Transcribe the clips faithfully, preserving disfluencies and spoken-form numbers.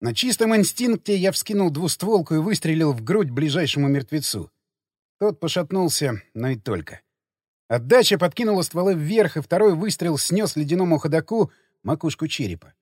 На чистом инстинкте я вскинул двустволку и выстрелил в грудь ближайшему мертвецу. Тот пошатнулся, но и только. Отдача подкинула стволы вверх, и второй выстрел снес ледяному ходоку макушку черепа.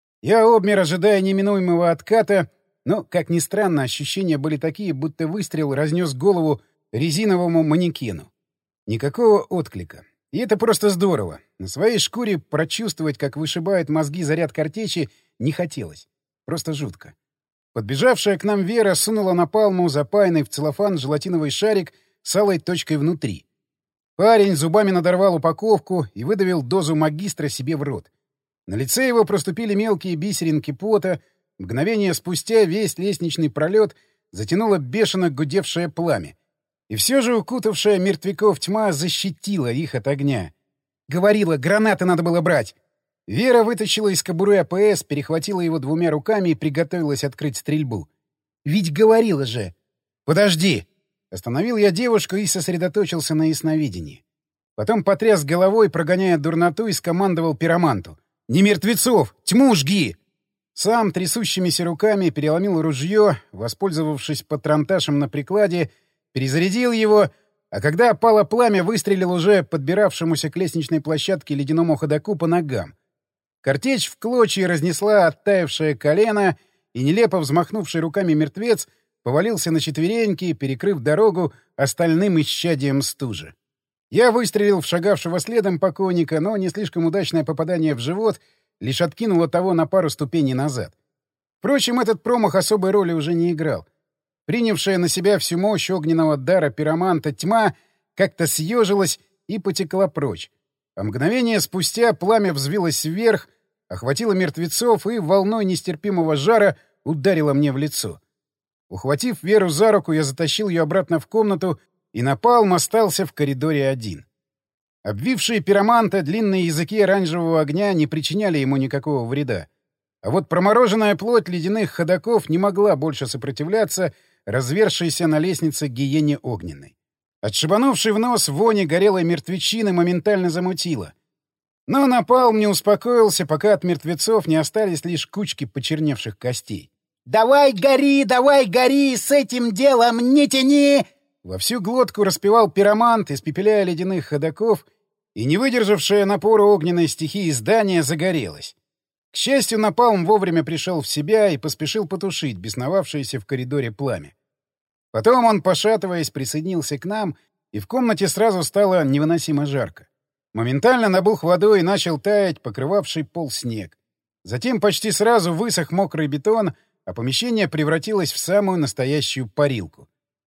Я обмер, ожидая неминуемого отката, но, как ни странно, ощущения были такие, будто выстрел разнес голову резиновому манекену. Никакого отклика. И это просто здорово. На своей шкуре прочувствовать, как вышибает мозги заряд картечи, не хотелось. Просто жутко. Подбежавшая к нам Вера сунула на палму запаянный в целлофан желатиновый шарик с алой точкой внутри. Парень зубами надорвал упаковку и выдавил дозу магистра себе в рот. На лице его проступили мелкие бисеринки пота. Мгновение спустя весь лестничный пролет затянуло бешено гудевшее пламя. И все же укутавшая мертвяков тьма защитила их от огня. Говорила, гранаты надо было брать. Вера вытащила из кобуры АПС, перехватила его двумя руками и приготовилась открыть стрельбу. «Ведь говорила же!» «Подожди!» Остановил я девушку и сосредоточился на ясновидении. Потом потряс головой, прогоняя дурноту, и скомандовал пироманту. «Не мертвецов! Тьму жги!» Сам трясущимися руками переломил ружье, воспользовавшись патронташем на прикладе, перезарядил его, а когда опало пламя, выстрелил уже подбиравшемуся к лестничной площадке ледяному ходоку по ногам. Картечь в клочья разнесла оттаившее колено, и нелепо взмахнувший руками мертвец повалился на четвереньки, перекрыв дорогу остальным исчадием стужи. Я выстрелил в шагавшего следом покойника, но не слишком удачное попадание в живот лишь откинуло того на пару ступеней назад. Впрочем, этот промах особой роли уже не играл. Принявшая на себя всю мощь огненного дара пироманта тьма как-то съежилась и потекла прочь. А мгновение спустя пламя взвилось вверх, охватило мертвецов и волной нестерпимого жара ударило мне в лицо. Ухватив Веру за руку, я затащил ее обратно в комнату, и напалм остался в коридоре один. Обвившие пироманта длинные языки оранжевого огня не причиняли ему никакого вреда. А вот промороженная плоть ледяных ходоков не могла больше сопротивляться развершейся на лестнице гиене огненной. Отшибанувший в нос вони горелой мертвечины моментально замутило. Но напалм не успокоился, пока от мертвецов не остались лишь кучки почерневших костей. «Давай гори, давай гори, с этим делом не тяни!» Во всю глотку распевал пиромант, испепеляя ледяных ходоков, и не выдержавшее напора огненной стихии здание загорелось. К счастью, напалм вовремя пришел в себя и поспешил потушить бесновавшееся в коридоре пламя. Потом он, пошатываясь, присоединился к нам, и в комнате сразу стало невыносимо жарко. Моментально набух водой и начал таять покрывавший пол снег. Затем почти сразу высох мокрый бетон, а помещение превратилось в самую настоящую парилку.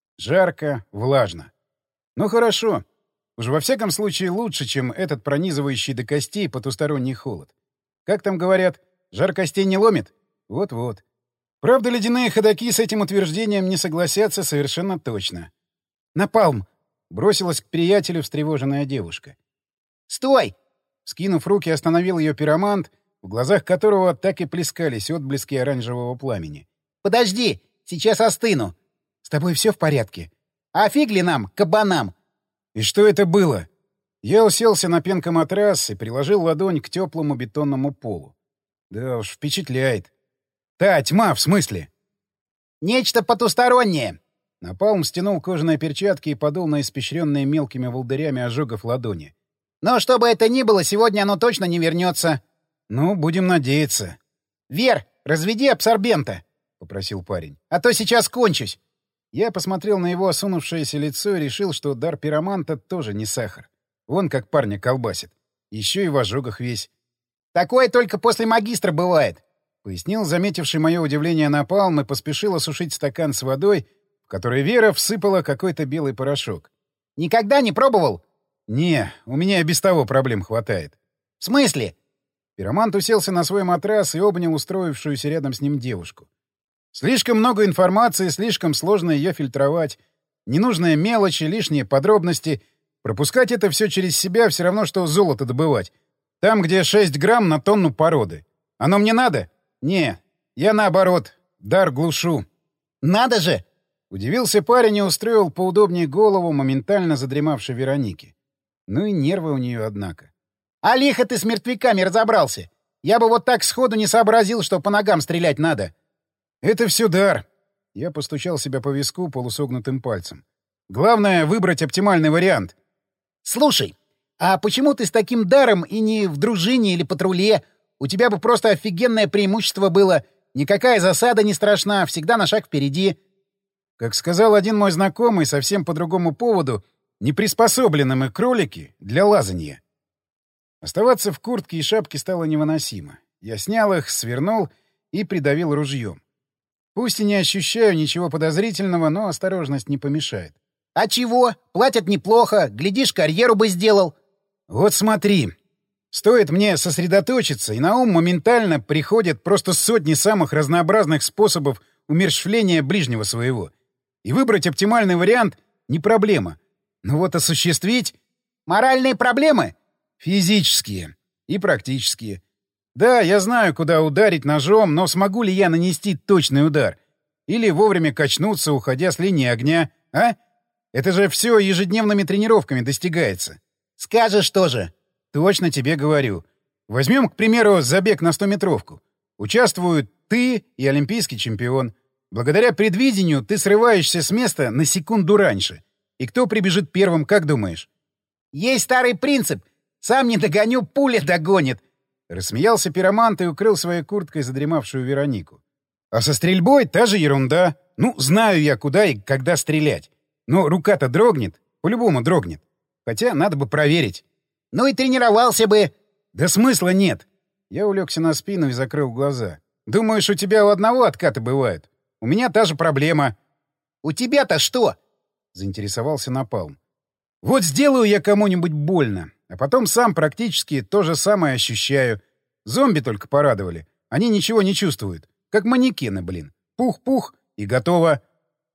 Жарко, влажно. Ну хорошо. Уж во всяком случае лучше, чем этот пронизывающий до костей потусторонний холод. Как там говорят, жар костей не ломит? Вот-вот. Правда, ледяные ходоки с этим утверждением не согласятся совершенно точно. «Напалм!» — бросилась к приятелю встревоженная девушка. «Стой!» — скинув руки, остановил ее пиромант, в глазах которого так и плескались отблески оранжевого пламени. «Подожди! Сейчас остыну!» «С тобой все в порядке?» «А фиг ли нам, кабанам?» «И что это было?» Я уселся на пенкоматрас и приложил ладонь к теплому бетонному полу. Да уж, впечатляет. «Та, тьма, в смысле?» «Нечто потустороннее!» Напалм стянул кожаные перчатки и подул на испещренные мелкими волдырями ожогов ладони. «Но что бы это ни было, сегодня оно точно не вернется!» «Ну, будем надеяться». «Вер, разведи абсорбента!» — попросил парень. «А то сейчас кончусь!» Я посмотрел на его осунувшееся лицо и решил, что дар пироманта тоже не сахар. Вон как парня колбасит. Еще и в ожогах весь. «Такое только после магистра бывает», — пояснил заметивший мое удивление напалм и поспешил осушить стакан с водой, в который Вера всыпала какой-то белый порошок. «Никогда не пробовал?» «Не, у меня и без того проблем хватает». «В смысле?» Пиромант уселся на свой матрас и обнял устроившуюся рядом с ним девушку. Слишком много информации, слишком сложно ее фильтровать. Ненужные мелочи, лишние подробности. Пропускать это все через себя все равно, что золото добывать. Там, где шесть грамм на тонну породы. Оно мне надо? Не. Я наоборот. Дар глушу. «Надо же!» Удивился парень и устроил поудобнее голову моментально задремавшей Вероники. Ну и нервы у нее, однако. «А лихо ты с мертвяками разобрался! Я бы вот так сходу не сообразил, что по ногам стрелять надо!» Это все дар. Я постучал себя по виску полусогнутым пальцем. Главное — выбрать оптимальный вариант. Слушай, а почему ты с таким даром и не в дружине или патруле? У тебя бы просто офигенное преимущество было. Никакая засада не страшна, всегда на шаг впереди. Как сказал один мой знакомый совсем по другому поводу, неприспособлены мы кролики для лазанья. Оставаться в куртке и шапке стало невыносимо. Я снял их, свернул и придавил ружьем. Пусть и не ощущаю ничего подозрительного, но осторожность не помешает. — А чего? Платят неплохо. Глядишь, карьеру бы сделал. — Вот смотри. Стоит мне сосредоточиться, и на ум моментально приходят просто сотни самых разнообразных способов умерщвления ближнего своего. И выбрать оптимальный вариант — не проблема. Но вот осуществить... Моральные проблемы? Физические и практические. Да, я знаю, куда ударить ножом, но смогу ли я нанести точный удар? Или вовремя качнуться, уходя с линии огня, а? Это же все ежедневными тренировками достигается. Скажешь тоже. Точно тебе говорю. Возьмем, к примеру, забег на стометровку. Участвуют ты и олимпийский чемпион. Благодаря предвидению ты срываешься с места на секунду раньше. И кто прибежит первым, как думаешь? Есть старый принцип. Сам не догоню, пуля догонит. Рассмеялся пиромант и укрыл своей курткой задремавшую Веронику. А со стрельбой та же ерунда. Ну, знаю я, куда и когда стрелять. Но рука-то дрогнет. По-любому дрогнет. Хотя надо бы проверить. Ну и тренировался бы. Да смысла нет. Я улегся на спину и закрыл глаза. Думаешь, у тебя у одного откаты бывают? У меня та же проблема. У тебя-то что? Заинтересовался Напалм. Вот сделаю я кому-нибудь больно, а потом сам практически то же самое ощущаю. Зомби только порадовали. Они ничего не чувствуют. Как манекены, блин. Пух-пух и готово.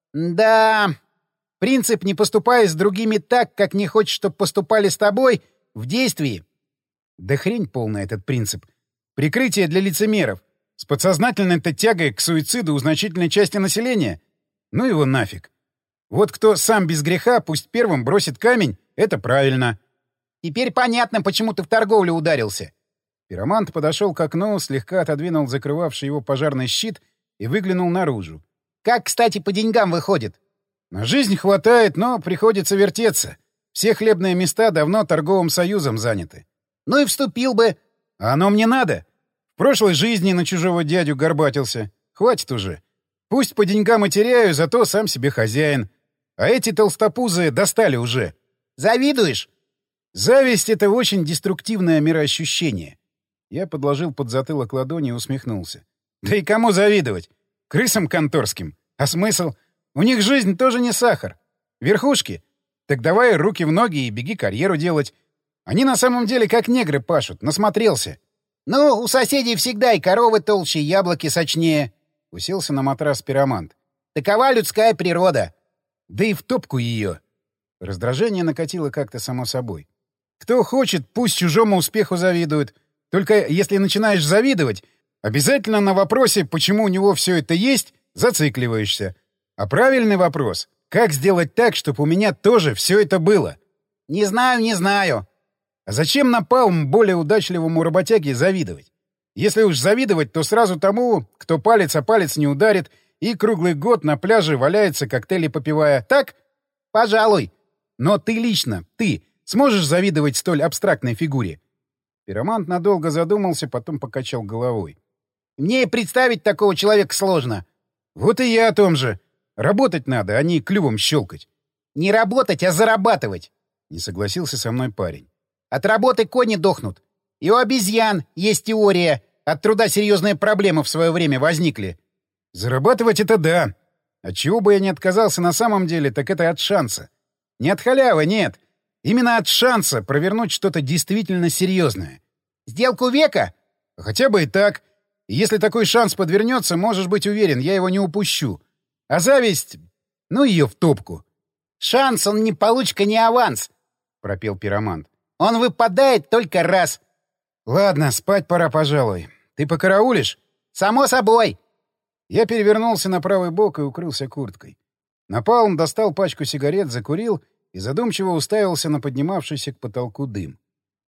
Да... Принцип «не поступай с другими так, как не хочешь, чтобы поступали с тобой» в действии. Да хрень полная этот принцип. Прикрытие для лицемеров. С подсознательной-то тягой к суициду у значительной части населения. Ну его нафиг. Вот кто сам без греха, пусть первым бросит камень, это правильно. Теперь понятно, почему ты в торговлю ударился. Пиромант подошел к окну, слегка отодвинул закрывавший его пожарный щит и выглянул наружу. Как, кстати, по деньгам выходит? На жизнь хватает, но приходится вертеться. Все хлебные места давно торговым союзом заняты. Ну и вступил бы. А оно мне надо. В прошлой жизни на чужого дядю горбатился. Хватит уже. Пусть по деньгам и теряю, зато сам себе хозяин. А эти толстопузы достали уже. Завидуешь? Зависть — это очень деструктивное мироощущение. Я подложил под затылок ладони и усмехнулся. Да и кому завидовать? Крысам конторским. А смысл? У них жизнь тоже не сахар. Верхушки? Так давай руки в ноги и беги карьеру делать. Они на самом деле как негры пашут. Насмотрелся. Ну, у соседей всегда и коровы толще, и яблоки сочнее. Уселся на матрас пиромант. Такова людская природа. Да и в топку ее. Раздражение накатило как-то само собой. Кто хочет, пусть чужому успеху завидует. Только если начинаешь завидовать, обязательно на вопросе, почему у него все это есть, зацикливаешься. А правильный вопрос — как сделать так, чтобы у меня тоже все это было? Не знаю, не знаю. А зачем Напалм более удачливому работяге завидовать? Если уж завидовать, то сразу тому, кто палец о палец не ударит и круглый год на пляже валяется, коктейли попивая. Так? Пожалуй. Но ты лично, ты, сможешь завидовать столь абстрактной фигуре? Пиромант надолго задумался, потом покачал головой. Мне и представить такого человека сложно. Вот и я о том же. Работать надо, а не клювом щелкать. Не работать, а зарабатывать. Не согласился со мной парень. От работы кони дохнут. И у обезьян есть теория. От труда серьезные проблемы в свое время возникли. Зарабатывать — это да. От чего бы я не отказался на самом деле, так это от шанса. Не от халявы, нет. Именно от шанса провернуть что-то действительно серьезное. Сделку века? Хотя бы и так. И если такой шанс подвернется, можешь быть уверен, я его не упущу. А зависть... Ну ее в топку. Шанс, он не получка, не аванс, — пропел пиромант. Он выпадает только раз. Ладно, спать пора, пожалуй. Ты покараулишь? Само собой. Я перевернулся на правый бок и укрылся курткой. Напалм достал пачку сигарет, закурил и задумчиво уставился на поднимавшийся к потолку дым.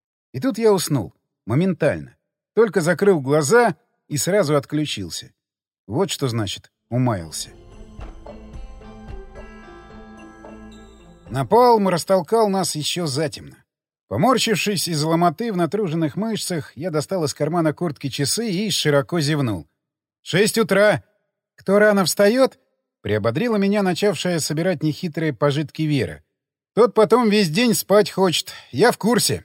И тут я уснул. Моментально. Только закрыл глаза и сразу отключился. Вот что значит умаялся. Напалм растолкал нас еще затемно. Поморщившись из ломоты в натруженных мышцах, я достал из кармана куртки часы и широко зевнул. «Шесть утра! Кто рано встает?» — приободрила меня начавшая собирать нехитрые пожитки Вера. «Тот потом весь день спать хочет. Я в курсе».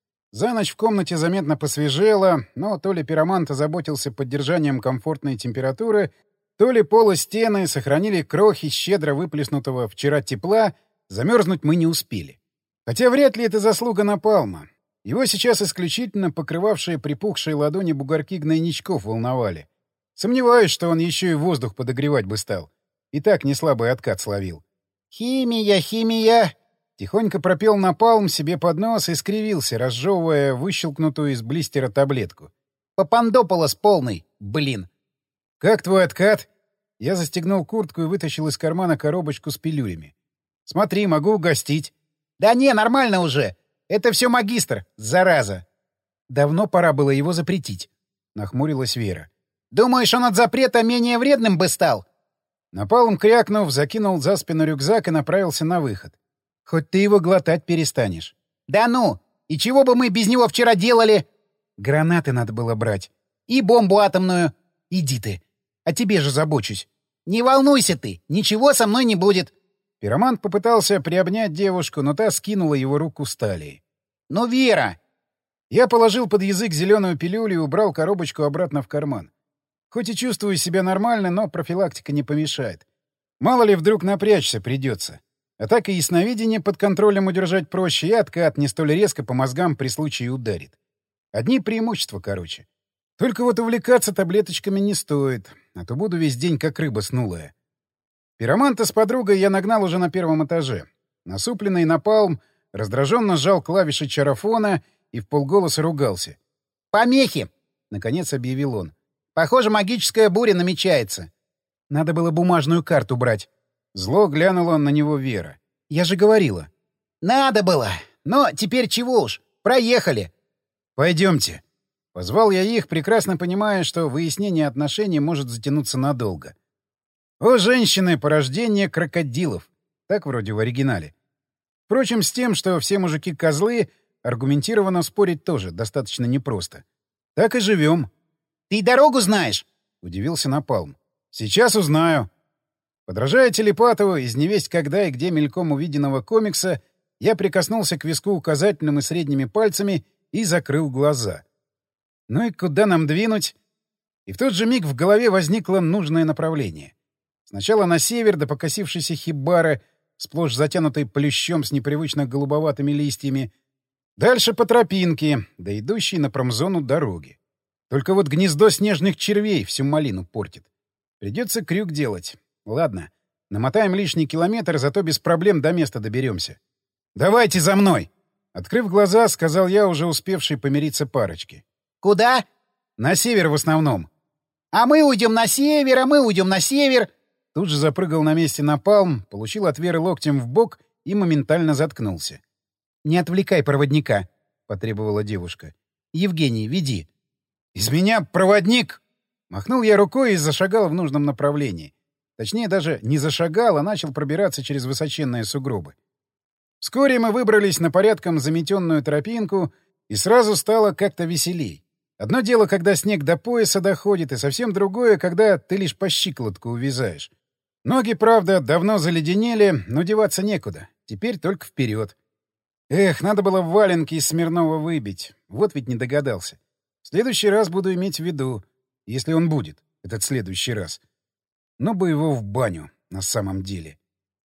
За ночь в комнате заметно посвежело, но то ли пиромант озаботился поддержанием комфортной температуры, то ли пол и стены сохранили крохи щедро выплеснутого вчера тепла, замерзнуть мы не успели. Хотя вряд ли это заслуга Напалма. Его сейчас исключительно покрывавшие припухшие ладони бугорки гнойничков волновали. Сомневаюсь, что он еще и воздух подогревать бы стал. И так неслабый откат словил. «Химия, химия!» Тихонько пропел Напалм себе под нос и скривился, разжевывая выщелкнутую из блистера таблетку. «Папандополос полный, блин!» «Как твой откат?» Я застегнул куртку и вытащил из кармана коробочку с пилюлями. «Смотри, могу угостить». «Да не, нормально уже. Это все магистр, зараза». «Давно пора было его запретить», — нахмурилась Вера. «Думаешь, он от запрета менее вредным бы стал?» Напалм, крякнув, закинул за спину рюкзак и направился на выход. «Хоть ты его глотать перестанешь». «Да ну! И чего бы мы без него вчера делали?» «Гранаты надо было брать». «И бомбу атомную». «Иди ты. О тебе же забочусь». «Не волнуйся ты, ничего со мной не будет». Пиромант попытался приобнять девушку, но та скинула его руку с талии. «Ну, Вера!» Я положил под язык зеленую пилюлю и убрал коробочку обратно в карман. Хоть и чувствую себя нормально, но профилактика не помешает. Мало ли вдруг напрячься придется. А так и ясновидение под контролем удержать проще, и откат не столь резко по мозгам при случае ударит. Одни преимущества, короче. Только вот увлекаться таблеточками не стоит, а то буду весь день как рыба снулая. Пироманта с подругой я нагнал уже на первом этаже. Насупленный Напалм раздраженно сжал клавиши чарафона и вполголоса ругался. «Помехи!» — наконец объявил он. «Похоже, магическая буря намечается». «Надо было бумажную карту брать». Зло глянула на него Вера. «Я же говорила». «Надо было. Но теперь чего уж. Проехали». «Пойдемте». Позвал я их, прекрасно понимая, что выяснение отношений может затянуться надолго. «О, женщины, порождение крокодилов». Так вроде в оригинале. Впрочем, с тем, что все мужики козлы, аргументированно спорить тоже достаточно непросто. Так и живем. «Ты дорогу знаешь?» — удивился Напалм. «Сейчас узнаю». Подражая телепатову из невесть когда и где мельком увиденного комикса, я прикоснулся к виску указательным и средними пальцами и закрыл глаза. Ну и куда нам двинуть? И в тот же миг в голове возникло нужное направление. Сначала на север до покосившейся хибары, сплошь затянутой плющом с непривычно голубоватыми листьями. Дальше по тропинке, до идущей на промзону дороги. Только вот гнездо снежных червей всю малину портит. Придется крюк делать. Ладно, намотаем лишний километр, зато без проблем до места доберемся. «Давайте за мной!» Открыв глаза, сказал я, уже успевший помириться парочке. «Куда?» «На север в основном». «А мы уйдем на север, а мы уйдем на север!» Тут же запрыгал на месте Напалм, получил от Веры локтем в бок и моментально заткнулся. «Не отвлекай проводника», — потребовала девушка. «Евгений, веди». «Из меня проводник!» Махнул я рукой и зашагал в нужном направлении. Точнее, даже не зашагал, а начал пробираться через высоченные сугробы. Вскоре мы выбрались на порядком заметенную тропинку, и сразу стало как-то веселей. Одно дело, когда снег до пояса доходит, и совсем другое, когда ты лишь по щиколотку увязаешь. Ноги, правда, давно заледенели, но деваться некуда. Теперь только вперед. Эх, надо было валенки из Смирнова выбить. Вот ведь не догадался. В следующий раз буду иметь в виду, если он будет, этот следующий раз. Но бы его в баню, на самом деле.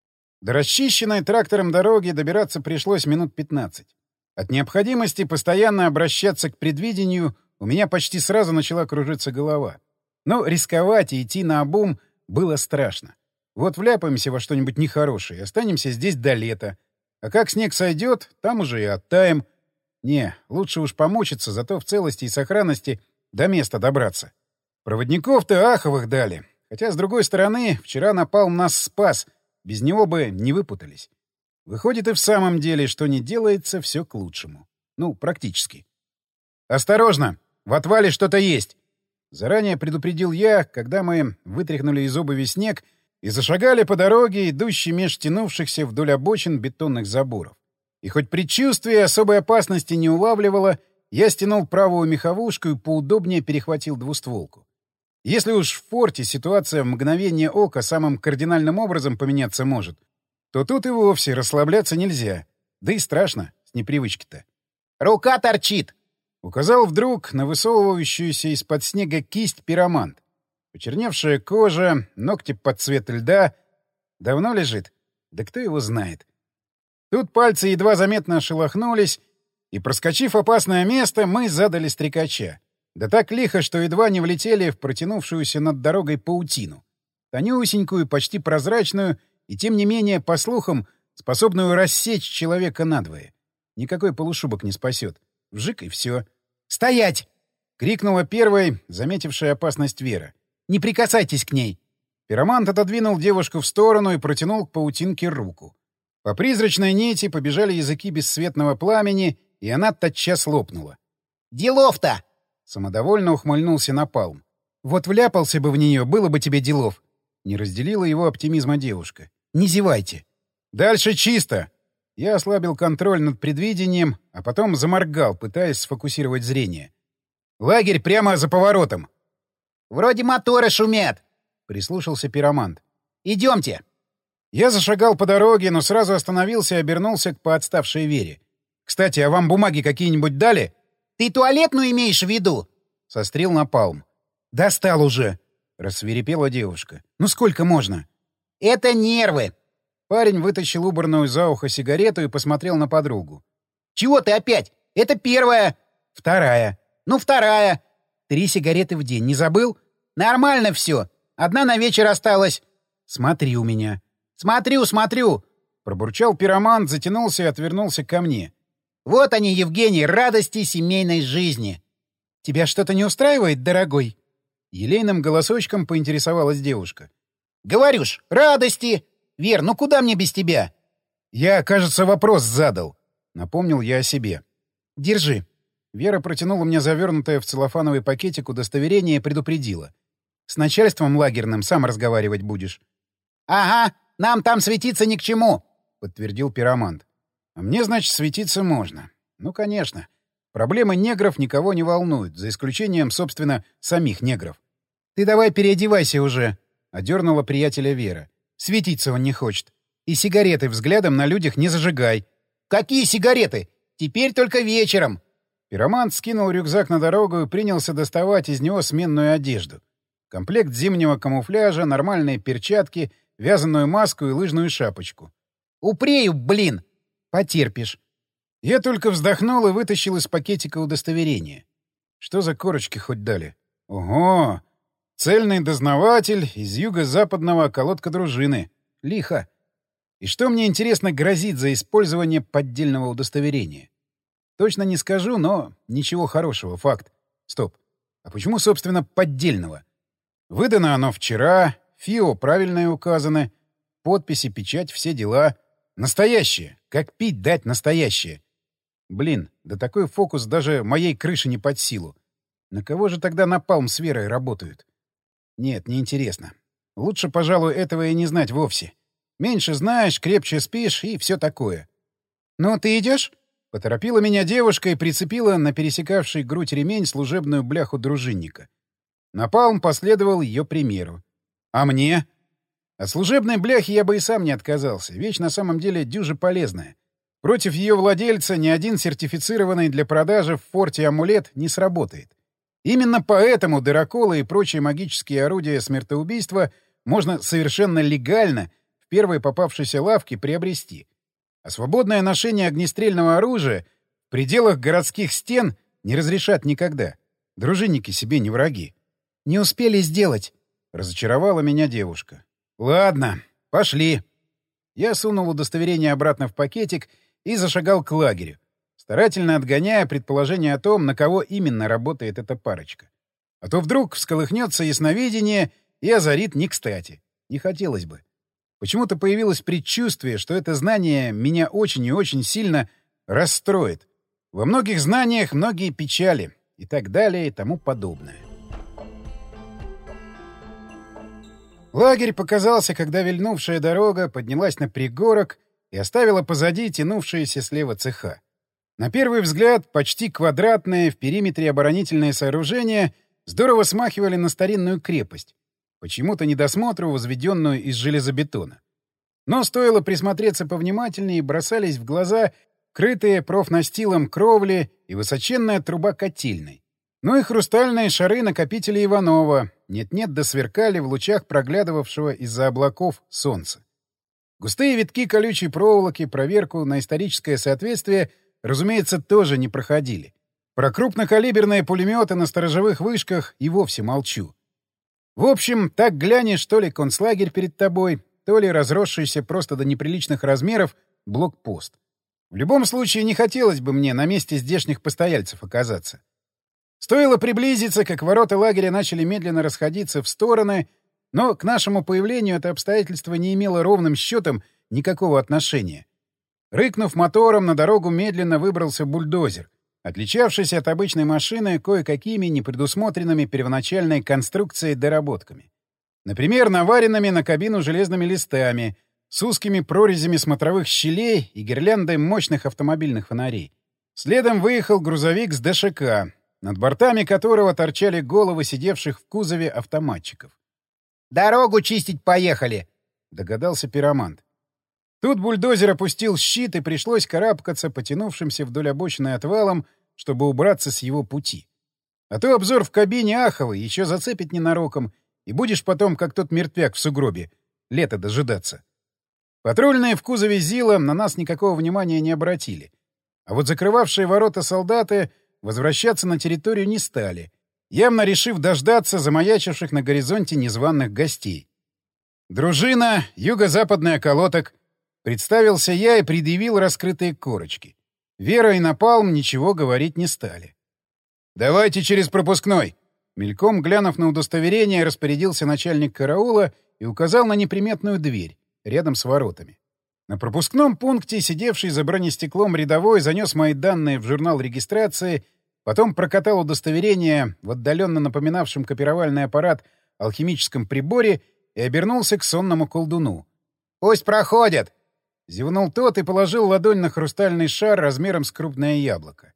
До расчищенной трактором дороги добираться пришлось минут пятнадцать. От необходимости постоянно обращаться к предвидению у меня почти сразу начала кружиться голова. Но рисковать и идти наобум было страшно. Вот вляпаемся во что-нибудь нехорошее, останемся здесь до лета. А как снег сойдет, там уже и оттаем. Не, лучше уж помучиться, зато в целости и сохранности до места добраться. Проводников-то аховых дали. Хотя, с другой стороны, вчера Напалм нас спас. Без него бы не выпутались. Выходит, и в самом деле, что не делается, все к лучшему. Ну, практически. «Осторожно! В отвале что-то есть!» Заранее предупредил я, когда мы вытряхнули из обуви снег и зашагали по дороге, идущей меж тянувшихся вдоль обочин бетонных заборов. И хоть предчувствие особой опасности не улавливало, я стянул правую меховушку и поудобнее перехватил двустволку. Если уж в форте ситуация в мгновение ока самым кардинальным образом поменяться может, то тут и вовсе расслабляться нельзя. Да и страшно, с непривычки-то. «Рука торчит!» — указал вдруг на высовывающуюся из-под снега кисть пиромант. Почерневшая кожа, ногти под цвет льда. Давно лежит? Да кто его знает. Тут пальцы едва заметно шелохнулись, и, проскочив опасное место, мы задали стрекача. Да так лихо, что едва не влетели в протянувшуюся над дорогой паутину. Тонюсенькую, почти прозрачную, и, тем не менее, по слухам, способную рассечь человека надвое. Никакой полушубок не спасет. Вжик и все. «Стоять!» — крикнула первой, заметившая опасность Вера. «Не прикасайтесь к ней!» Пиромант отодвинул девушку в сторону и протянул к паутинке руку. По призрачной нити побежали языки бесцветного пламени, и она тотчас лопнула. «Делов-то!» — самодовольно ухмыльнулся Напалм. «Вот вляпался бы в нее, было бы тебе делов!» Не разделила его оптимизма девушка. «Не зевайте!» «Дальше чисто!» Я ослабил контроль над предвидением, а потом заморгал, пытаясь сфокусировать зрение. «Лагерь прямо за поворотом!» «Вроде моторы шумят!» — прислушался пиромант. «Идемте!» Я зашагал по дороге, но сразу остановился и обернулся к поотставшей Вере. «Кстати, а вам бумаги какие-нибудь дали?» «Ты туалетную имеешь в виду?» — сострил Напалм. «Достал уже!» — рассвирепела девушка. «Ну сколько можно?» «Это нервы!» Парень вытащил убранную за ухо сигарету и посмотрел на подругу. «Чего ты опять? Это первая!» «Вторая!» «Ну, вторая!» «Три сигареты в день. Не забыл?» «Нормально все. Одна на вечер осталась». «Смотри у меня». «Смотрю, смотрю!» Пробурчал пиромант, затянулся и отвернулся ко мне. «Вот они, Евгений, радости семейной жизни!» «Тебя что-то не устраивает, дорогой?» Елейным голосочком поинтересовалась девушка. «Говорю ж, радости! Вер, ну куда мне без тебя?» «Я, кажется, вопрос задал», — напомнил я о себе. «Держи». Вера протянула мне завернутое в целлофановый пакетик удостоверение и предупредила. «С начальством лагерным сам разговаривать будешь». «Ага, нам там светиться ни к чему», — подтвердил пиромант. «А мне, значит, светиться можно. Ну, конечно. Проблемы негров никого не волнуют, за исключением, собственно, самих негров. Ты давай переодевайся уже», — одернула приятеля Вера. «Светиться он не хочет. И сигареты взглядом на людях не зажигай». «Какие сигареты? Теперь только вечером». Пиромант скинул рюкзак на дорогу и принялся доставать из него сменную одежду. Комплект зимнего камуфляжа, нормальные перчатки, вязаную маску и лыжную шапочку. «Упрею, блин!» «Потерпишь». Я только вздохнул и вытащил из пакетика удостоверение. Что за корочки хоть дали? Ого! Цельный дознаватель из юго-западного околотка дружины. Лихо. И что мне, интересно, грозит за использование поддельного удостоверения? Точно не скажу, но ничего хорошего, факт. Стоп. А почему, собственно, поддельного? Выдано оно вчера, ФИО правильное указано, подписи, печать, все дела. Настоящее. Как пить дать настоящее. Блин, да такой фокус даже моей крыше не под силу. На кого же тогда Напалм с Верой работают? Нет, неинтересно. Лучше, пожалуй, этого и не знать вовсе. Меньше знаешь, крепче спишь и все такое. «Ну, ты идешь?» — поторопила меня девушка и прицепила на пересекавший грудь ремень служебную бляху дружинника. Напалм последовал ее примеру. «А мне?» От служебной бляхи я бы и сам не отказался. Вещь на самом деле дюже полезная. Против ее владельца ни один сертифицированный для продажи в форте амулет не сработает. Именно поэтому дыроколы и прочие магические орудия смертоубийства можно совершенно легально в первой попавшейся лавке приобрести. А свободное ношение огнестрельного оружия в пределах городских стен не разрешат никогда. Дружинники себе не враги. «Не успели сделать», — разочаровала меня девушка. «Ладно, пошли». Я сунул удостоверение обратно в пакетик и зашагал к лагерю, старательно отгоняя предположение о том, на кого именно работает эта парочка. А то вдруг всколыхнется ясновидение и озарит не кстати. Не хотелось бы. Почему-то появилось предчувствие, что это знание меня очень и очень сильно расстроит. Во многих знаниях многие печали и так далее и тому подобное. Лагерь показался, когда вильнувшая дорога поднялась на пригорок и оставила позади тянувшиеся слева цеха. На первый взгляд, почти квадратные в периметре оборонительные сооружения здорово смахивали на старинную крепость, почему-то недосмотру, возведенную из железобетона. Но стоило присмотреться повнимательнее, бросались в глаза крытые профнастилом кровли и высоченная труба котельной. Ну и хрустальные шары накопителя Иванова нет-нет да сверкали в лучах проглядывавшего из-за облаков солнца. Густые витки колючей проволоки проверку на историческое соответствие, разумеется, тоже не проходили. Про крупнокалиберные пулеметы на сторожевых вышках и вовсе молчу. В общем, так глянешь, то ли концлагерь перед тобой, то ли разросшийся просто до неприличных размеров блокпост. В любом случае, не хотелось бы мне на месте здешних постояльцев оказаться. Стоило приблизиться, как ворота лагеря начали медленно расходиться в стороны, но к нашему появлению это обстоятельство не имело ровным счетом никакого отношения. Рыкнув мотором, на дорогу медленно выбрался бульдозер, отличавшийся от обычной машины кое-какими непредусмотренными первоначальной конструкцией доработками. Например, наваренными на кабину железными листами, с узкими прорезями смотровых щелей и гирляндой мощных автомобильных фонарей. Следом выехал грузовик с ДШК, над бортами которого торчали головы сидевших в кузове автоматчиков. «Дорогу чистить поехали!» — догадался пиромант. Тут бульдозер опустил щит, и пришлось карабкаться потянувшимся вдоль обочины отвалом, чтобы убраться с его пути. А то обзор в кабине аховый, еще зацепит ненароком, и будешь потом, как тот мертвяк в сугробе, лето дожидаться. Патрульные в кузове ЗИЛа на нас никакого внимания не обратили. А вот закрывавшие ворота солдаты возвращаться на территорию не стали, явно решив дождаться замаячивших на горизонте незваных гостей. «Дружина, юго-западный околоток», — представился я и предъявил раскрытые корочки. Вера и Напалм ничего говорить не стали. «Давайте через пропускной», — мельком глянув на удостоверение, распорядился начальник караула и указал на неприметную дверь рядом с воротами. На пропускном пункте сидевший за бронестеклом рядовой занес мои данные в журнал регистрации, потом прокатал удостоверение в отдаленно напоминавшем копировальный аппарат алхимическом приборе и обернулся к сонному колдуну. «Пусть проходят!» — зевнул тот и положил ладонь на хрустальный шар размером с крупное яблоко.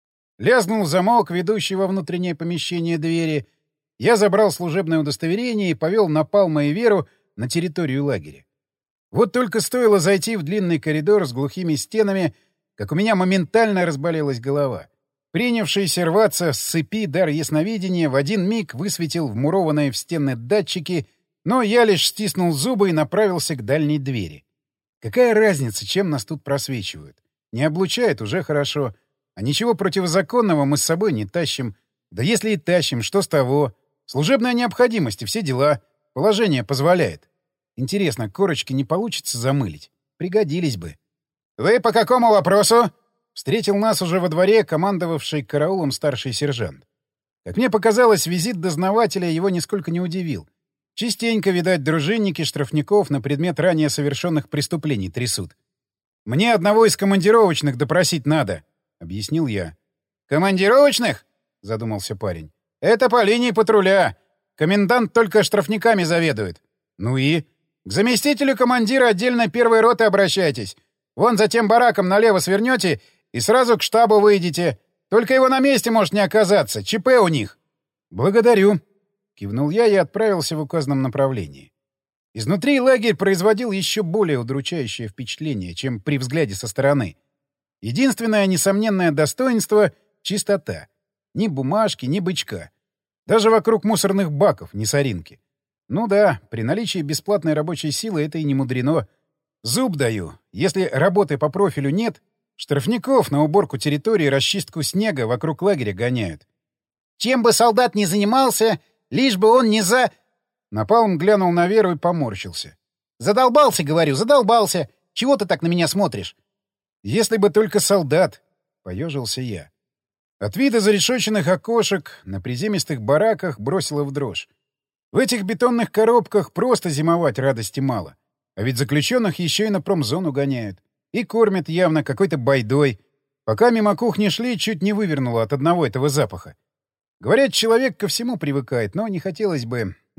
Лязнул замок, ведущий во внутреннее помещение двери. Я забрал служебное удостоверение и повел Напалма и Веру на территорию лагеря. Вот только стоило зайти в длинный коридор с глухими стенами, как у меня моментально разболелась голова. Принявшийся рваться с цепи дар ясновидения в один миг высветил вмурованные в стены датчики, но я лишь стиснул зубы и направился к дальней двери. Какая разница, чем нас тут просвечивают? Не облучает — уже хорошо. А ничего противозаконного мы с собой не тащим. Да если и тащим, что с того? Служебная необходимость и все дела. Положение позволяет. Интересно, корочки не получится замылить? Пригодились бы. «Вы по какому вопросу?» Встретил нас уже во дворе командовавший караулом старший сержант. Как мне показалось, визит дознавателя его нисколько не удивил. Частенько, видать, дружинники штрафников на предмет ранее совершенных преступлений трясут. «Мне одного из командировочных допросить надо», — объяснил я. «Командировочных?» — задумался парень. «Это по линии патруля. Комендант только штрафниками заведует». «Ну и?» «К заместителю командира отдельно первой роты обращайтесь. Вон за тем бараком налево свернете и сразу к штабу выйдете. Только его на месте может не оказаться. ЧП у них». «Благодарю», — кивнул я и отправился в указанном направлении. Изнутри лагерь производил еще более удручающее впечатление, чем при взгляде со стороны. Единственное несомненное достоинство — чистота. Ни бумажки, ни бычка. Даже вокруг мусорных баков ни соринки. Ну да, при наличии бесплатной рабочей силы это и не мудрено. Зуб даю. Если работы по профилю нет, штрафников на уборку территории и расчистку снега вокруг лагеря гоняют. «Чем бы солдат ни занимался, лишь бы он не за...» Напалм глянул на Веру и поморщился. «Задолбался, говорю, задолбался. Чего ты так на меня смотришь?» «Если бы только солдат», — поежился я. От вида зарешоченных окошек на приземистых бараках бросило в дрожь. В этих бетонных коробках просто зимовать радости мало. А ведь заключенных еще и на промзону гоняют. И кормят явно какой-то байдой. Пока мимо кухни шли, чуть не вывернуло от одного этого запаха. Говорят, человек ко всему привыкает, но не хотелось бы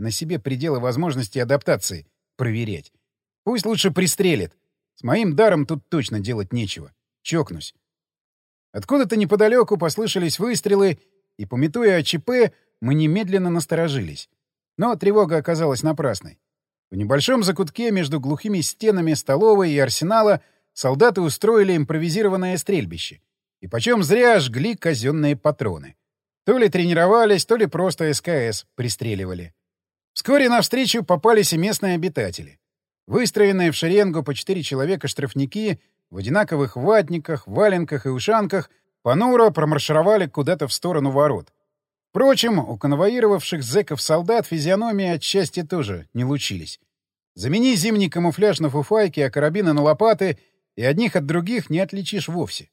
на себе пределы возможностей адаптации проверять. Пусть лучше пристрелит. С моим даром тут точно делать нечего. Чокнусь. Откуда-то неподалеку послышались выстрелы, и, памятуя о ЧП, мы немедленно насторожились. Но тревога оказалась напрасной. В небольшом закутке между глухими стенами столовой и арсенала солдаты устроили импровизированное стрельбище. И почем зря жгли казенные патроны. То ли тренировались, то ли просто СКС пристреливали. Вскоре навстречу попались и местные обитатели. Выстроенные в шеренгу по четыре человека штрафники в одинаковых ватниках, валенках и ушанках понуро промаршировали куда-то в сторону ворот. Впрочем, у конвоировавших зэков солдат физиономии отчасти тоже не лучились. Замени зимний камуфляж на фуфайки, а карабины на лопаты, и одних от других не отличишь вовсе.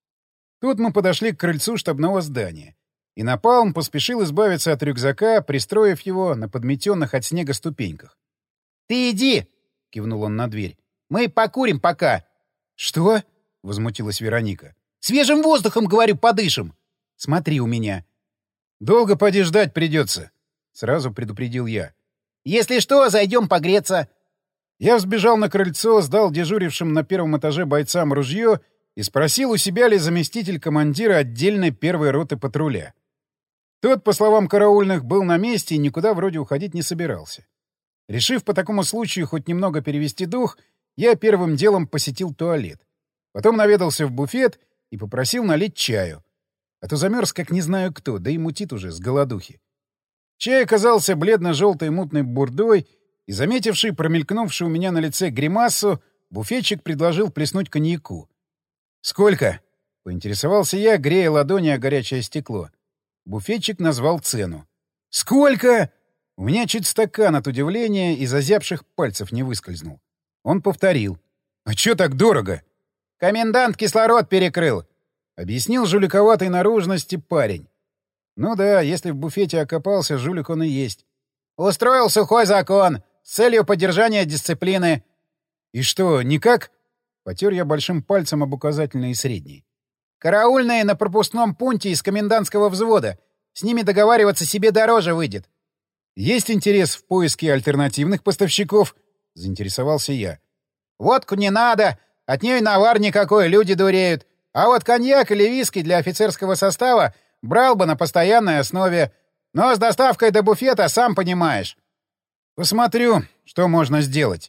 Тут мы подошли к крыльцу штабного здания, и Напалм поспешил избавиться от рюкзака, пристроив его на подметенных от снега ступеньках. — Ты иди! — кивнул он на дверь. — Мы покурим пока. — Что? — возмутилась Вероника. — Свежим воздухом, говорю, подышим. Смотри у меня. — Долго поди ждать придется, — сразу предупредил я. — Если что, зайдем погреться. Я взбежал на крыльцо, сдал дежурившим на первом этаже бойцам ружье и спросил, у себя ли заместитель командира отдельной первой роты патруля. Тот, по словам караульных, был на месте и никуда вроде уходить не собирался. Решив по такому случаю хоть немного перевести дух, я первым делом посетил туалет. Потом наведался в буфет и попросил налить чаю. А то замерз, как не знаю кто, да и мутит уже с голодухи. Чай оказался бледно-желтой мутной бурдой, и, заметивший промелькнувший у меня на лице гримасу, буфетчик предложил плеснуть коньяку. «Сколько?» — поинтересовался я, грея ладони о горячее стекло. Буфетчик назвал цену. «Сколько?» У меня чуть стакан от удивления из озябших пальцев не выскользнул. Он повторил. «А чё так дорого?» «Комендант кислород перекрыл», — объяснил жуликоватой наружности парень. «Ну да, если в буфете окопался, жулик он и есть». «Устроил сухой закон с целью поддержания дисциплины». «И что, никак?» — потер я большим пальцем об указательный и средний. «Караульные на пропускном пункте из комендантского взвода. С ними договариваться себе дороже выйдет». «Есть интерес в поиске альтернативных поставщиков?» — заинтересовался я. «Водку не надо, от нее навар никакой, люди дуреют. А вот коньяк или виски для офицерского состава брал бы на постоянной основе. Но с доставкой до буфета, сам понимаешь». «Посмотрю, что можно сделать».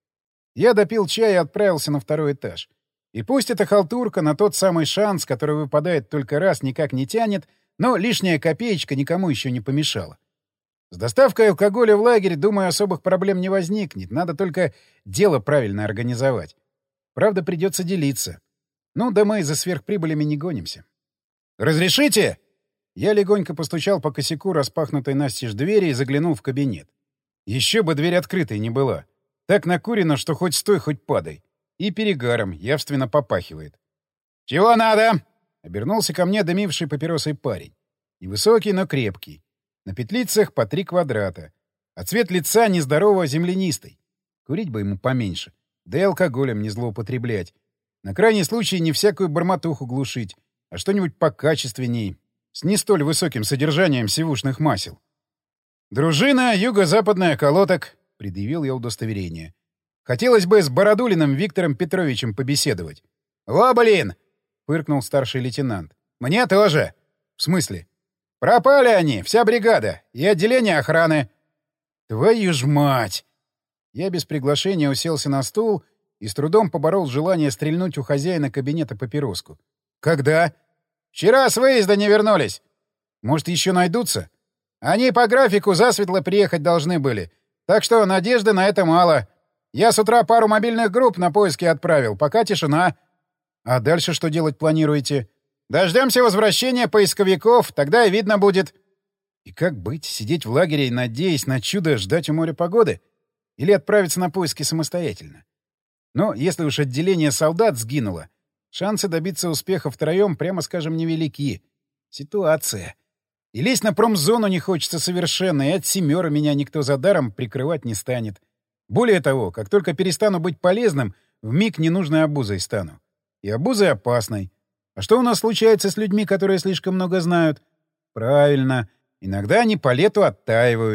Я допил чай и отправился на второй этаж. И пусть эта халтурка на тот самый шанс, который выпадает только раз, никак не тянет, но лишняя копеечка никому еще не помешала. С доставкой алкоголя в лагерь, думаю, особых проблем не возникнет. Надо только дело правильно организовать. Правда, придется делиться. Ну, да мы за сверхприбылями не гонимся. «Разрешите?» Я легонько постучал по косяку распахнутой настежь двери и заглянул в кабинет. Еще бы дверь открытой не была. Так накурено, что хоть стой, хоть падай. И перегаром явственно попахивает. «Чего надо?» — обернулся ко мне дымивший папиросой парень. Невысокий, но крепкий. На петлицах по три квадрата. А цвет лица нездорово землянистый. Курить бы ему поменьше. Да и алкоголем не злоупотреблять. На крайний случай не всякую бормотуху глушить, а что-нибудь покачественней, с не столь высоким содержанием сивушных масел. «Дружина юго-западная колоток», — предъявил я удостоверение. «Хотелось бы с Бородулиным Виктором Петровичем побеседовать». «О, блин!» — фыркнул старший лейтенант. «Мне тоже». «В смысле?» «Пропали они, вся бригада, и отделение охраны». «Твою ж мать!» Я без приглашения уселся на стул и с трудом поборол желание стрельнуть у хозяина кабинета папироску. «Когда?» «Вчера с выезда не вернулись». «Может, еще найдутся?» «Они по графику засветло приехать должны были, так что надежды на это мало. Я с утра пару мобильных групп на поиски отправил, пока тишина». «А дальше что делать планируете?» «Дождемся возвращения поисковиков, тогда и видно будет». «И как быть? Сидеть в лагере и, надеясь на чудо, ждать у моря погоды? Или отправиться на поиски самостоятельно? Но если уж отделение солдат сгинуло, шансы добиться успеха втроем, прямо скажем, невелики. Ситуация. И лезть на промзону не хочется совершенно, и от семёра меня никто за даром прикрывать не станет. Более того, как только перестану быть полезным, вмиг ненужной обузой стану. И обузой опасной. А что у нас случается с людьми, которые слишком много знают? Правильно. Иногда они по лету оттаивают.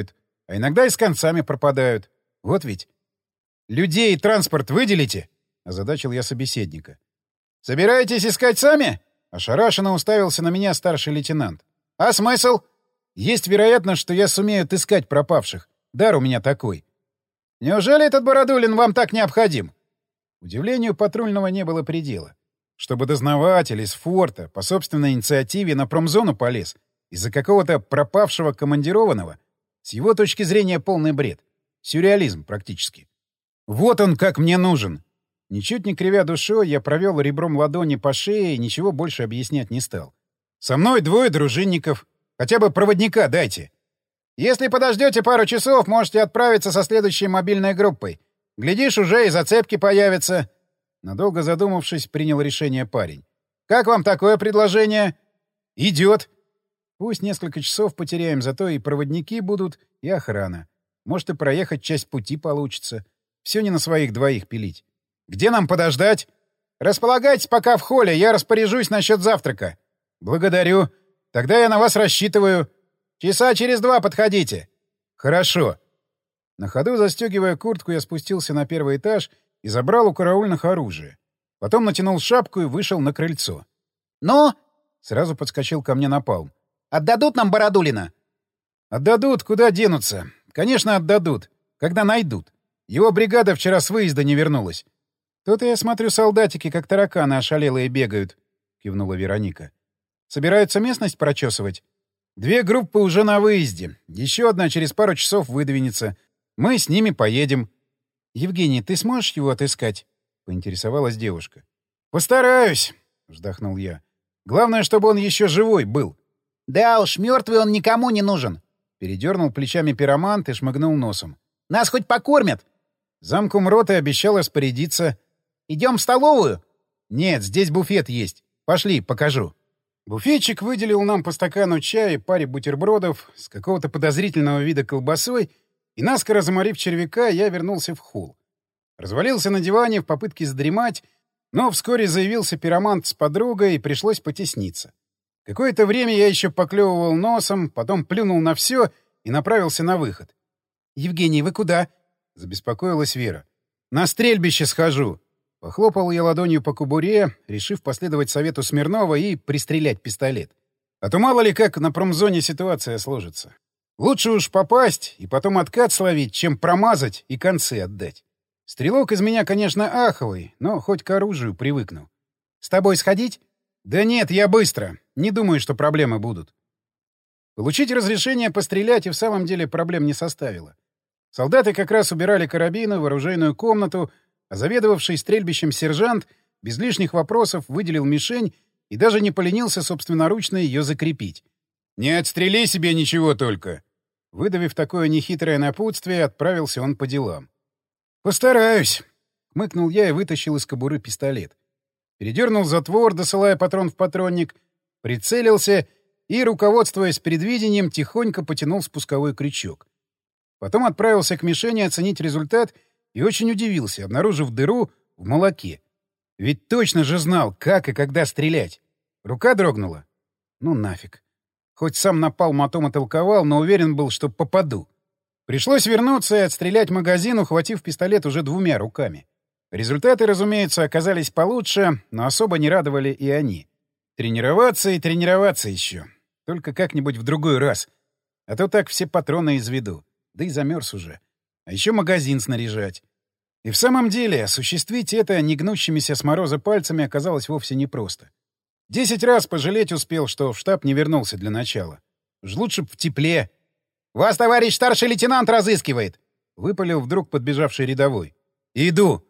А иногда и с концами пропадают. Вот ведь. «Людей и транспорт выделите?» — озадачил я собеседника. «Собираетесь искать сами?» — ошарашенно уставился на меня старший лейтенант. «А смысл?» «Есть вероятность, что я сумею отыскать пропавших. Дар у меня такой». «Неужели этот Бородулин вам так необходим?» Удивлению патрульного не было предела. Чтобы дознаватель из форта по собственной инициативе на промзону полез из-за какого-то пропавшего командированного, с его точки зрения полный бред. Сюрреализм практически. Вот он как мне нужен. Ничуть не кривя душой, я провел ребром ладони по шее и ничего больше объяснять не стал. Со мной двое дружинников. Хотя бы проводника дайте. Если подождете пару часов, можете отправиться со следующей мобильной группой. Глядишь, уже и зацепки появятся. Надолго задумавшись, принял решение парень. Как вам такое предложение? Идет. Пусть несколько часов потеряем, зато и проводники будут, и охрана. Может, и проехать часть пути получится. Все не на своих двоих пилить. Где нам подождать? Располагайтесь пока в холле, я распоряжусь насчет завтрака. Благодарю. Тогда я на вас рассчитываю. Часа через два подходите. Хорошо. На ходу, застегивая куртку, я спустился на первый этаж и забрал у караульных оружие. Потом натянул шапку и вышел на крыльцо. «Ну?» — сразу подскочил ко мне Напалм. «Отдадут нам Бородулина?» «Отдадут, куда денутся. Конечно, отдадут. Когда найдут. Его бригада вчера с выезда не вернулась. Тут я смотрю, солдатики, как тараканы ошалелые бегают», — кивнула Вероника. «Собираются местность прочесывать? Две группы уже на выезде. Еще одна через пару часов выдвинется. Мы с ними поедем». «Евгений, ты сможешь его отыскать?» — поинтересовалась девушка. «Постараюсь», — вздохнул я. «Главное, чтобы он еще живой был». «Да уж, мертвый он никому не нужен», — передернул плечами пиромант и шмыгнул носом. «Нас хоть покормят». Замком роты обещал распорядиться. «Идем в столовую?» «Нет, здесь буфет есть. Пошли, покажу». Буфетчик выделил нам по стакану чая и паре бутербродов с какого-то подозрительного вида колбасой, и, наскоро заморив червяка, я вернулся в холл. Развалился на диване в попытке задремать, но вскоре заявился пиромант с подругой, и пришлось потесниться. Какое-то время я еще поклевывал носом, потом плюнул на все и направился на выход. «Евгений, вы куда?» — забеспокоилась Вера. «На стрельбище схожу». Похлопал я ладонью по кобуре, решив последовать совету Смирнова и пристрелять пистолет. А то мало ли как на промзоне ситуация сложится. Лучше уж попасть и потом откат словить, чем промазать и концы отдать. Стрелок из меня, конечно, аховый, но хоть к оружию привыкну. «С тобой сходить?» «Да нет, я быстро. Не думаю, что проблемы будут». Получить разрешение пострелять и в самом деле проблем не составило. Солдаты как раз убирали карабины в оружейную комнату, а заведовавший стрельбищем сержант без лишних вопросов выделил мишень и даже не поленился собственноручно ее закрепить. «Не отстрели себе ничего только!» Выдавив такое нехитрое напутствие, отправился он по делам. «Постараюсь!» — хмыкнул я и вытащил из кобуры пистолет. Передернул затвор, досылая патрон в патронник, прицелился и, руководствуясь предвидением, тихонько потянул спусковой крючок. Потом отправился к мишени оценить результат и очень удивился, обнаружив дыру в молоке. Ведь точно же знал, как и когда стрелять. Рука дрогнула? Ну нафиг. Хоть сам Напалм о том и толковал, но уверен был, что попаду. Пришлось вернуться и отстрелять магазин, ухватив пистолет уже двумя руками. Результаты, разумеется, оказались получше, но особо не радовали и они. Тренироваться и тренироваться еще. Только как-нибудь в другой раз. А то так все патроны изведу. Да и замерз уже. А еще магазин снаряжать. И в самом деле, осуществить это негнущимися с мороза пальцами оказалось вовсе непросто. Десять раз пожалеть успел, что в штаб не вернулся для начала. Уж лучше б в тепле. «Вас, товарищ старший лейтенант, разыскивает!» — выпалил вдруг подбежавший рядовой. «Иду!»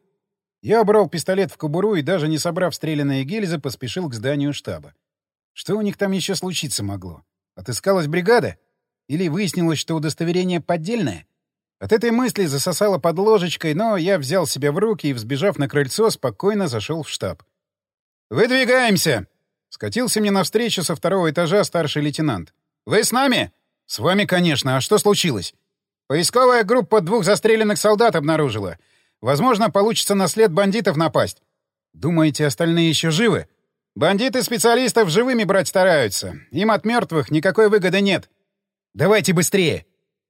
Я убрал пистолет в кобуру и, даже не собрав стрелянные гильзы, поспешил к зданию штаба. Что у них там еще случиться могло? Отыскалась бригада? Или выяснилось, что удостоверение поддельное? От этой мысли засосало под ложечкой, но я взял себя в руки и, взбежав на крыльцо, спокойно зашел в штаб. «Выдвигаемся!» — скатился мне навстречу со второго этажа старший лейтенант. «Вы с нами?» «С вами, конечно. А что случилось?» «Поисковая группа двух застреленных солдат обнаружила. Возможно, получится на след бандитов напасть». «Думаете, остальные еще живы?» «Бандиты специалистов живыми брать стараются. Им от мертвых никакой выгоды нет». «Давайте быстрее!» —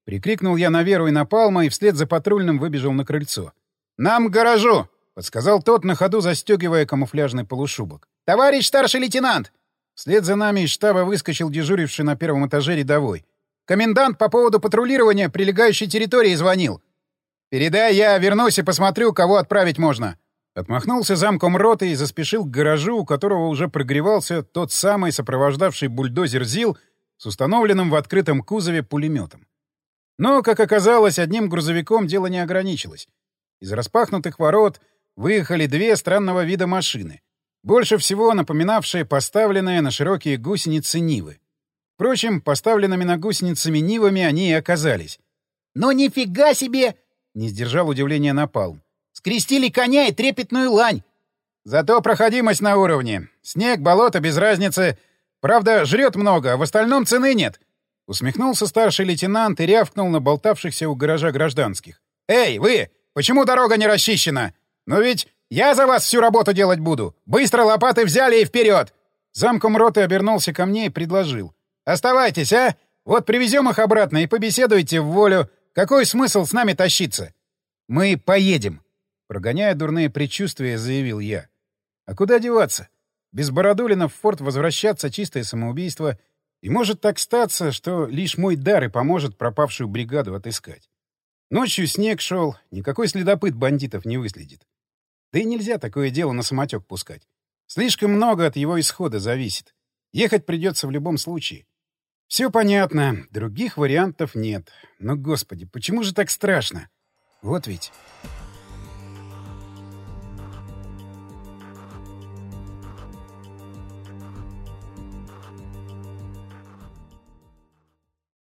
Прикрикнул я на Веру и на Палма и вслед за патрульным выбежал на крыльцо. «Нам к гаражу!» — подсказал тот, на ходу застегивая камуфляжный полушубок. «Товарищ старший лейтенант!» Вслед за нами из штаба выскочил дежуривший на первом этаже рядовой. «Комендант по поводу патрулирования прилегающей территории звонил. Передай, я вернусь и посмотрю, кого отправить можно». Отмахнулся замком роты и заспешил к гаражу, у которого уже прогревался тот самый сопровождавший бульдозер ЗИЛ с установленным в открытом кузове пулеметом. Но, как оказалось, одним грузовиком дело не ограничилось. Из распахнутых ворот выехали две странного вида машины, больше всего напоминавшие поставленные на широкие гусеницы Нивы. Впрочем, поставленными на гусеницами Нивами они и оказались. «Ну нифига себе!» — не сдержал удивления Напалм. «Скрестили коня и трепетную лань!» «Зато проходимость на уровне. Снег, болото, без разницы. Правда, жрет много, а в остальном цены нет». Усмехнулся старший лейтенант и рявкнул на болтавшихся у гаража гражданских. «Эй, вы! Почему дорога не расчищена? Ну ведь я за вас всю работу делать буду! Быстро лопаты взяли и вперед!» Замком роты обернулся ко мне и предложил. «Оставайтесь, а? Вот привезем их обратно и побеседуйте в волю. Какой смысл с нами тащиться?» «Мы поедем», — прогоняя дурные предчувствия, заявил я. «А куда деваться? Без Бородулина в форт возвращаться — чистое самоубийство. И может так статься, что лишь мой дар и поможет пропавшую бригаду отыскать. Ночью снег шел, никакой следопыт бандитов не выследит. Да и нельзя такое дело на самотек пускать. Слишком много от его исхода зависит. Ехать придется в любом случае. Все понятно, других вариантов нет. Но, господи, почему же так страшно? Вот ведь...